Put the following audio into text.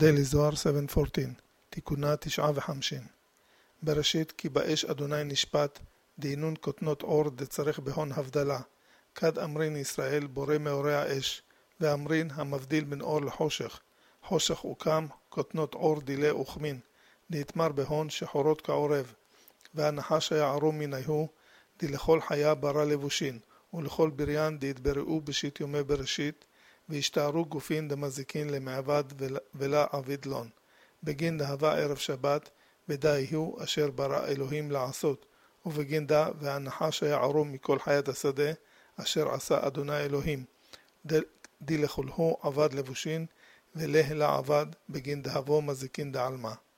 Daily Zohar 7:14 תיקונה 59 בראשית כי באש אדוני נשפט דהינון כותנות אור דצריך בהון הבדלה כד אמרין ישראל בורא מאורי האש ואמרין המבדיל בין אור לחושך חושך הוקם כותנות אור דילה וחמין נתמר בהון שחורות כעורב והנחש היה ערום מניהו די לכל חיה ברא לבושין ולכל בריין דהתבראו בשיט יומי בראשית והשתערו גופין דמזיקין למעבד ולה עביד לון בגין דהבה ערב שבת ודי הוא אשר ברא אלוהים לעשות ובגין דה והנחש היה ערום מכל חיית השדה אשר עשה אדוני אלוהים די לכלהו עבד לבושין ולהלה עבד בגין דהבו מזיקין דעלמה